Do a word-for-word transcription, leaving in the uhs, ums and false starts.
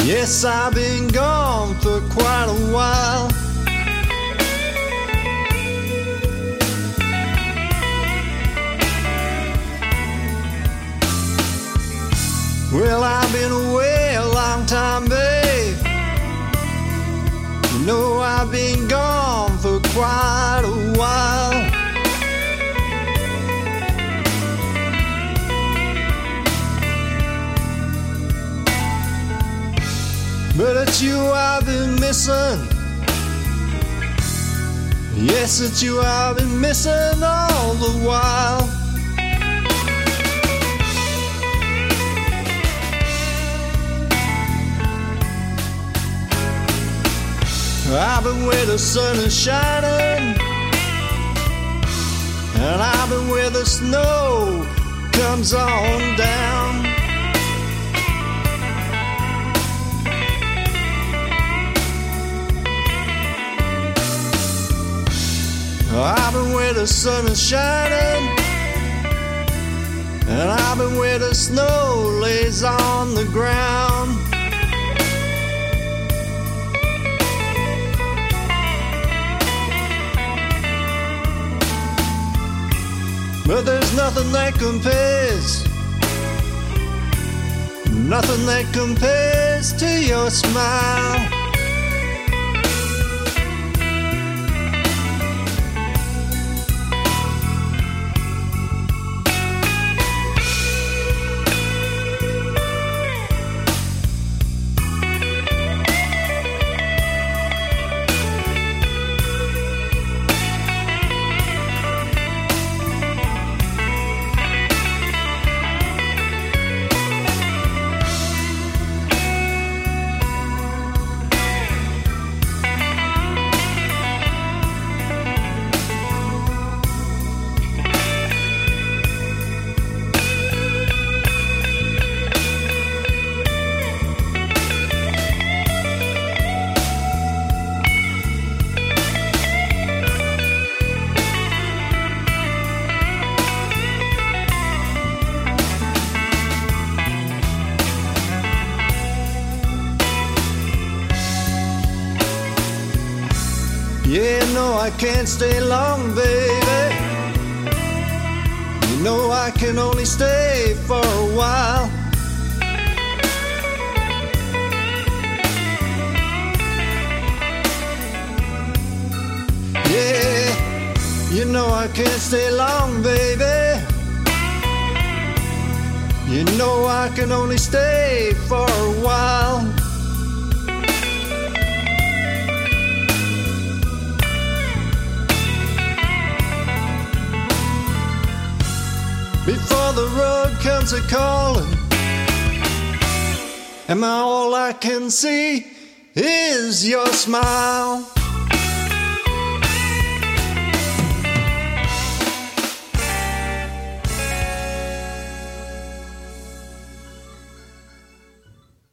Yes, I've been gone for quite a while. Well, I've been away a long time, babe. You know I've been gone for quite a while. But it's you I've been missing. Yes, it's you I've been missing all the while. I've been where the sun is shining, and I've been where the snow comes on down. I've been where the sun is shining, and I've been where the snow lays on the ground. But there's nothing that compares, nothing that compares to your smile. Yeah, no, I can't stay long, baby. You know I can only stay for a while. Yeah, you know I can't stay long, baby. You know I can only stay for a while. Before the road comes a calling, and all I can see is your smile.